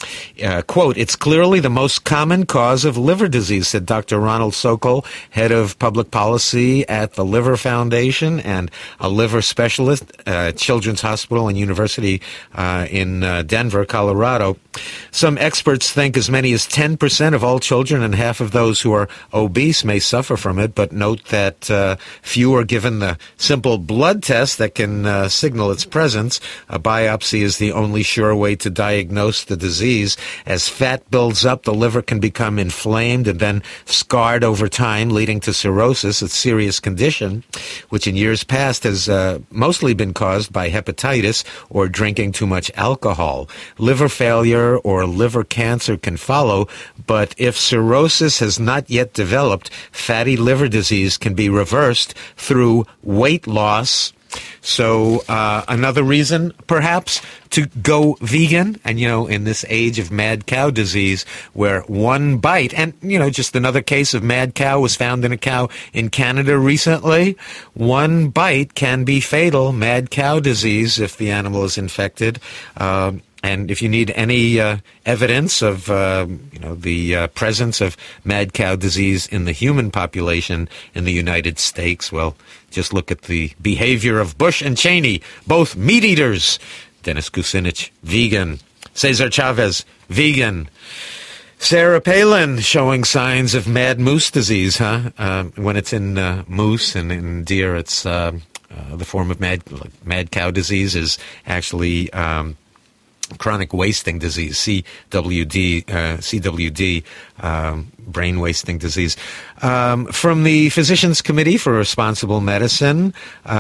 A: Uh, quote, "It's clearly the most common cause of liver disease," said Doctor Ronald Sokol, head of public policy at the Liver Foundation and a liver specialist at Children's Hospital and University uh, in uh, Denver, Colorado. Some experts think as many as ten percent of all children and half of those who are obese may suffer from it, but note that uh, few are given the simple blood test that can uh, signal its presence. A biopsy is the only sure way to diagnose the disease. As fat builds up, the liver can become inflamed and then scarred over time, leading to cirrhosis, a serious condition, which in years past has uh, mostly been caused by hepatitis or drinking too much alcohol. Liver failure or liver cancer can follow, but if cirrhosis has not yet developed, fatty liver disease can be reversed through weight loss. So uh, another reason, perhaps, to go vegan. And, you know, in this age of mad cow disease, where one bite, and, you know, just another case of mad cow was found in a cow in Canada recently. One bite can be fatal, mad cow disease, if the animal is infected. Um, And if you need any uh, evidence of, uh, you know, the uh, presence of mad cow disease in the human population in the United States, well, just look at the behavior of Bush and Cheney, both meat eaters. Dennis Kucinich, vegan. Cesar Chavez, vegan. Sarah Palin showing signs of mad moose disease, huh? Uh, when it's in uh, moose and in deer, it's uh, uh, the form of mad mad cow disease is actually Um, chronic wasting disease, C W D, uh, C W D, um, brain wasting disease. Um, from the Physicians Committee for Responsible Medicine,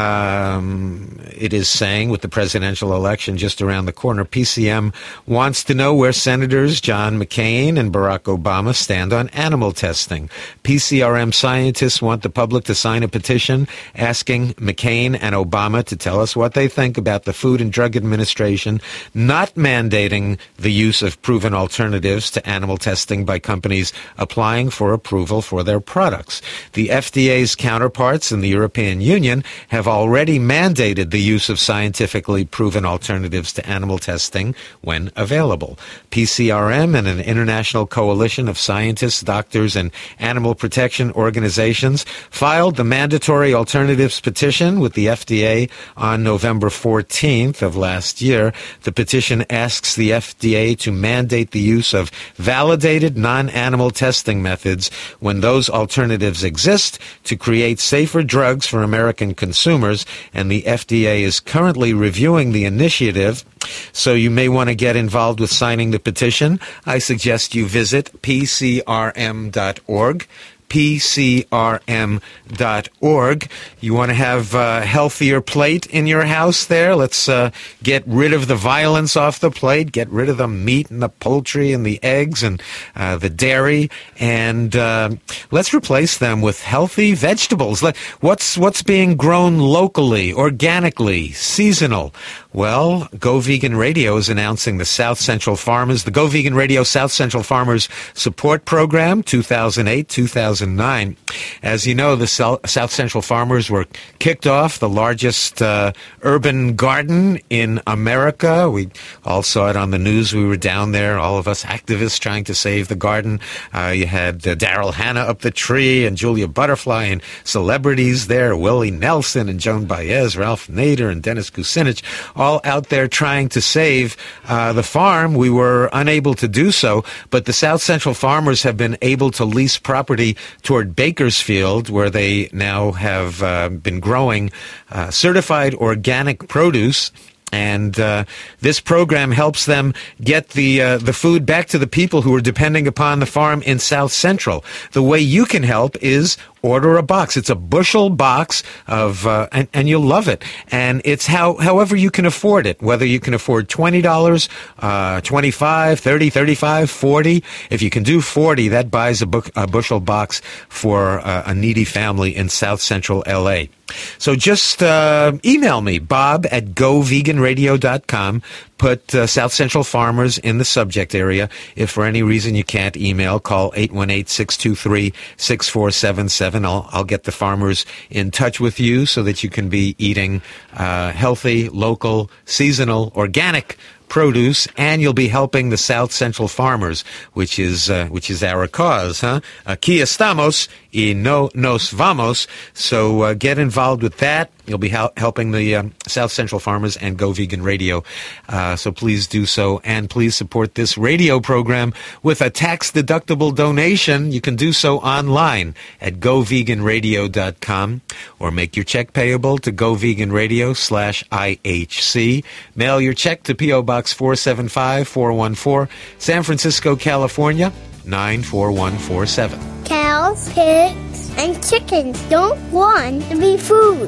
A: um, it is saying with the presidential election just around the corner, P C M wants to know where Senators John McCain and Barack Obama stand on animal testing. P C R M scientists want the public to sign a petition asking McCain and Obama to tell us what they think about the Food and Drug Administration not mandating the use of proven alternatives to animal testing by companies applying for approval for their products. The F D A's counterparts in the European Union have already mandated the use of scientifically proven alternatives to animal testing when available. P C R M and an international coalition of scientists, doctors, and animal protection organizations filed the mandatory alternatives petition with the F D A on November fourteenth of last year. The petition asks the F D A to mandate the use of validated non-animal testing methods when those alternatives exist to create safer drugs for American consumers, and the F D A is currently reviewing the initiative. So you may want to get involved with signing the petition. I suggest you visit P C R M dot org. P C R M dot org. You want to have a healthier plate in your house there? Let's uh, get rid of the violence off the plate, get rid of the meat and the poultry and the eggs and uh, the dairy, and uh, let's replace them with healthy vegetables. What's, what's being grown locally, organically, seasonal? Well, Go Vegan Radio is announcing the South Central Farmers, the Go Vegan Radio South Central Farmers Support Program, two thousand eight to two thousand nine. As you know, the South Central Farmers were kicked off, the largest uh, urban garden in America. We all saw it on the news. We were down there, all of us activists trying to save the garden. Uh, you had uh, Daryl Hannah up the tree and Julia Butterfly and celebrities there, Willie Nelson and Joan Baez, Ralph Nader and Dennis Kucinich, all out there trying to save uh, the farm. We were unable to do so, but the South Central Farmers have been able to lease property toward Bakersfield, where they now have uh, been growing uh, certified organic produce. And uh, this program helps them get the uh, the food back to the people who are depending upon the farm in South Central. The way you can help is order a box. It's a bushel box of, uh, and, and you'll love it. And it's how, however you can afford it, whether you can afford twenty dollars, uh, twenty-five dollars, thirty dollars, thirty-five dollars, forty dollars. If you can do forty dollars, that buys a, book, a bushel box for uh, a needy family in South Central L A. So just uh, email me, bob at go vegan radio dot com. Put uh, South Central Farmers in the subject area. If for any reason you can't email, call eight one eight, six two three, six four seven seven. I'll, I'll get the farmers in touch with you so that you can be eating uh, healthy, local, seasonal, organic produce, and you'll be helping the South Central farmers, which is uh, which is our cause, huh? Aquí estamos y no nos vamos. So uh, get involved with that. You'll be hel- helping the um, South Central farmers and Go Vegan Radio. Uh, so please do so, and please support this radio program with a tax-deductible donation. You can do so online at go vegan radio dot com, or make your check payable to Go Vegan Radio slash I H C. Mail your check to P O. Box four seven five four one four, San Francisco, California, nine four one four seven.
C: Cows, pigs, and chickens don't want to be food.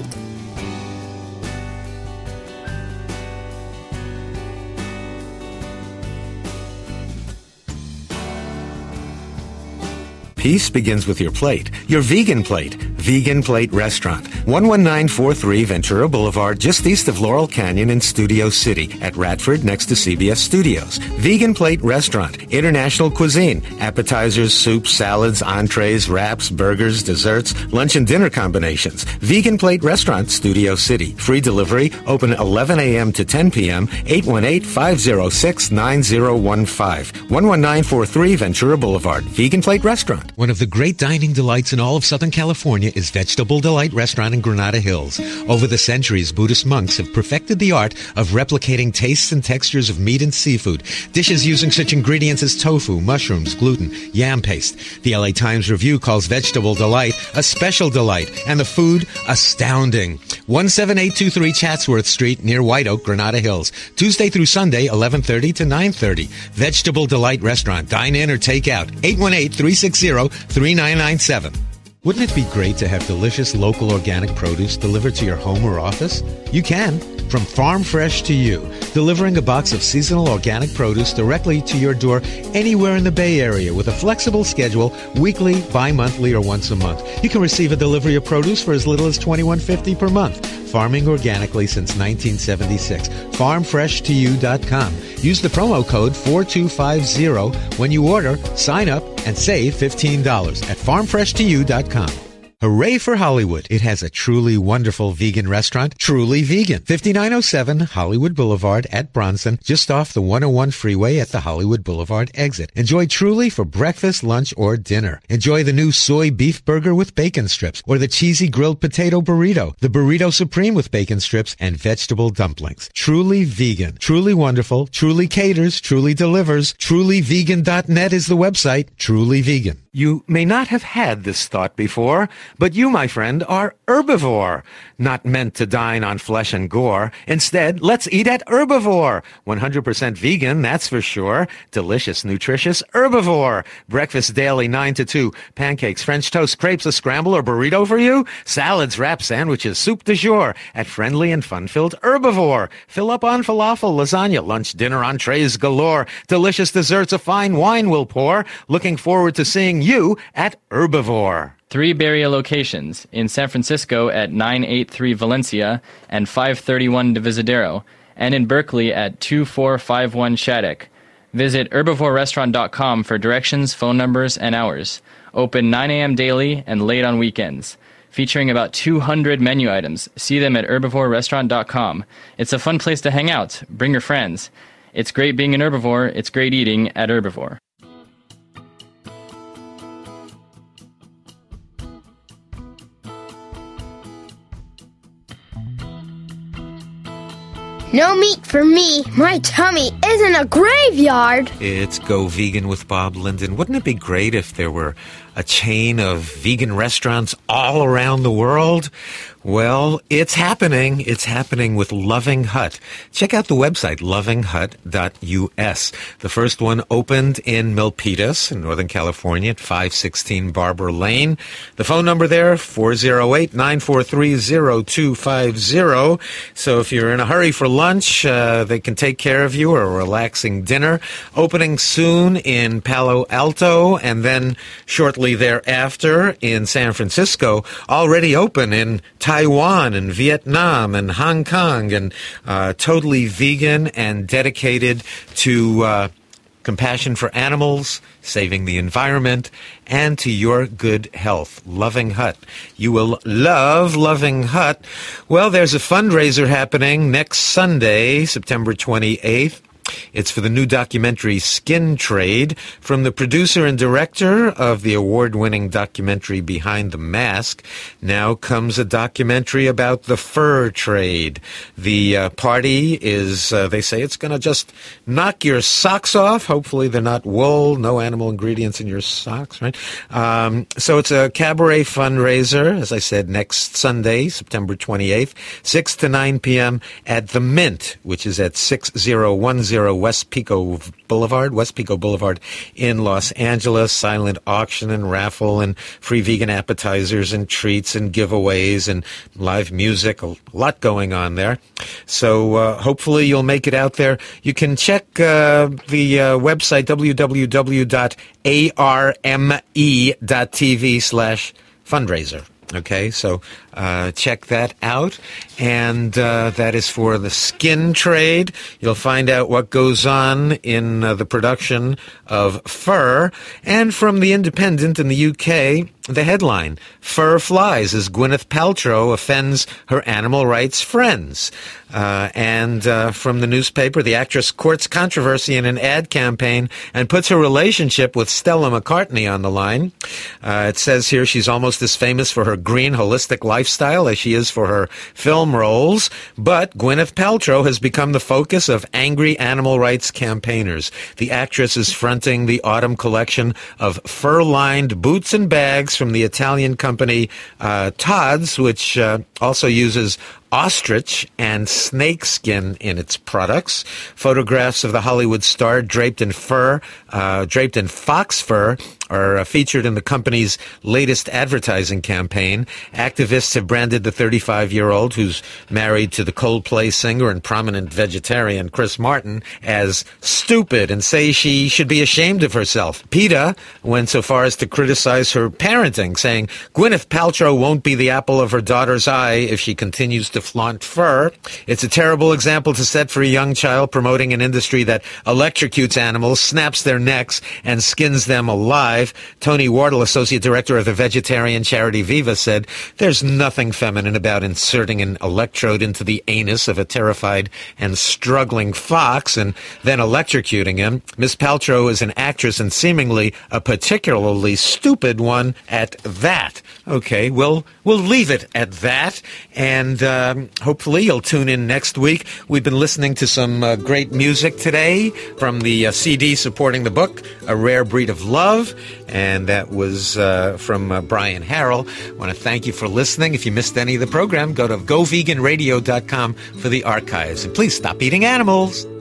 A: Peace begins with your plate. Your vegan plate. Vegan Plate Restaurant. one one nine four three Ventura Boulevard, just east of Laurel Canyon in Studio City at Radford next to C B S Studios. Vegan Plate Restaurant. International cuisine. Appetizers, soups, salads, entrees, wraps, burgers, desserts, lunch and dinner combinations. Vegan Plate Restaurant, Studio City. Free delivery. Open eleven a.m. to ten p.m. eight one eight, five oh six, nine oh one five. one one nine four three Ventura Boulevard. Vegan Plate Restaurant.
G: One of the great dining delights in all of Southern California is Vegetable Delight Restaurant in Granada Hills. Over the centuries, Buddhist monks have perfected the art of replicating tastes and textures of meat and seafood. Dishes using such ingredients as tofu, mushrooms, gluten, yam paste. The L A Times Review calls Vegetable Delight a special delight, and the food astounding. one seven eight two three Chatsworth Street near White Oak, Granada Hills. Tuesday through Sunday, eleven thirty to nine thirty. Vegetable Delight Restaurant. Dine in or take out. eight one eight, three six zero, three nine nine seven. Wouldn't it be great to have delicious local organic produce delivered to your home or office? You can. From Farm Fresh to You, delivering a box of seasonal organic produce directly to your door anywhere in the Bay Area with a flexible schedule, weekly, bi-monthly, or once a month. You can receive a delivery of produce for as little as twenty-one fifty per month. Farming organically since nineteen seventy-six. farm fresh to you dot com. Use the promo code four two five zero when you order, sign up, and save fifteen dollars at farm fresh to you dot com. Hooray for Hollywood. It has a truly wonderful vegan restaurant, Truly Vegan. fifty-nine oh seven Hollywood Boulevard at Bronson, just off the one oh one freeway at the Hollywood Boulevard exit. Enjoy Truly for breakfast, lunch, or dinner. Enjoy the new soy beef burger with bacon strips, or the cheesy grilled potato burrito, the burrito supreme with bacon strips, and vegetable dumplings. Truly Vegan. Truly wonderful. Truly caters. Truly delivers. truly vegan dot net is the website. Truly Vegan. You may not have had this thought before, but you, my friend, are herbivore. Not meant to dine on flesh and gore. Instead, let's eat at Herbivore. one hundred percent vegan, that's for sure. Delicious, nutritious Herbivore. Breakfast daily, nine to two. Pancakes, French toast, crepes, a scramble, or burrito for you? Salads, wraps, sandwiches, soup du jour. At friendly and fun-filled Herbivore. Fill up on falafel, lasagna, lunch, dinner, entrees galore. Delicious desserts, a fine wine will pour. Looking forward to seeing you at Herbivore.
H: Three Bay Area locations, in San Francisco at nine eighty-three Valencia and five thirty-one Divisadero, and in Berkeley at two four five one Shattuck. Visit herbivore restaurant dot com for directions, phone numbers, and hours. Open nine a.m. daily and late on weekends. Featuring about two hundred menu items. See them at herbivore restaurant dot com. It's a fun place to hang out. Bring your friends. It's great being an herbivore. It's great eating at Herbivore.
C: No meat for me. My tummy isn't a graveyard.
A: It's Go Vegan with Bob Linden. Wouldn't it be great if there were a chain of vegan restaurants all around the world? Well, it's happening. It's happening with Loving Hut. Check out the website, loving hut dot u s. The first one opened in Milpitas in Northern California at five sixteen Barber Lane. The phone number there, four oh eight, nine four three, oh two five oh. So if you're in a hurry for lunch, uh, they can take care of you, or a relaxing dinner. Opening soon in Palo Alto, and then shortly thereafter in San Francisco. Already open in Taiwan and Vietnam and Hong Kong, and uh, totally vegan and dedicated to uh, compassion for animals, saving the environment, and to your good health. Loving Hut. You will love Loving Hut. Well, there's a fundraiser happening next Sunday, September twenty-eighth. It's for the new documentary Skin Trade. From the producer and director of the award-winning documentary Behind the Mask, now comes a documentary about the fur trade. The uh, party is, uh, they say it's going to just knock your socks off. Hopefully they're not wool, no animal ingredients in your socks, right? Um, so it's a cabaret fundraiser, as I said, next Sunday, September twenty-eighth, six to nine p.m. at The Mint, which is at six thousand ten West Pico Boulevard, West Pico Boulevard in Los Angeles. Silent auction and raffle and free vegan appetizers and treats and giveaways and live music. A lot going on there. So uh, hopefully you'll make it out there. You can check uh, the uh, website w w w dot a r m e dot t v slash fundraiser. Okay, so uh, check that out. And uh, that is for the skin trade. You'll find out what goes on in uh, the production of fur. And from The Independent in the U K, the headline, Fur Flies as Gwyneth Paltrow offends her animal rights friends. Uh, and uh, from the newspaper, the actress courts controversy in an ad campaign and puts her relationship with Stella McCartney on the line. Uh, it says here she's almost as famous for her green, holistic lifestyle as she is for her film roles. But Gwyneth Paltrow has become the focus of angry animal rights campaigners. The actress is fronting the autumn collection of fur-lined boots and bags from the Italian company uh, Todd's, which uh, also uses ostrich and snake skin in its products. Photographs of the Hollywood star draped in fur, uh, draped in fox fur, are uh, featured in the company's latest advertising campaign. Activists have branded the thirty-five-year-old, who's married to the Coldplay singer and prominent vegetarian Chris Martin, as stupid and say she should be ashamed of herself. PETA went so far as to criticize her parenting, saying Gwyneth Paltrow won't be the apple of her daughter's eye if she continues to flaunt fur. It's a terrible example to set for a young child promoting an industry that electrocutes animals, snaps their necks, and skins them alive. Tony Wardle, Associate Director of the vegetarian charity Viva, said, "There's nothing feminine about inserting an electrode into the anus of a terrified and struggling fox and then electrocuting him. Miss Paltrow is an actress and seemingly a particularly stupid one at that." Okay, well, we'll leave it at that, and um, hopefully you'll tune in next week. We've been listening to some uh, great music today from the uh, C D supporting the book, A Rare Breed of Love, and that was uh, from uh, Brian Harrell. I want to thank you for listening. If you missed any of the program, go to go vegan radio dot com for the archives, and please stop eating animals.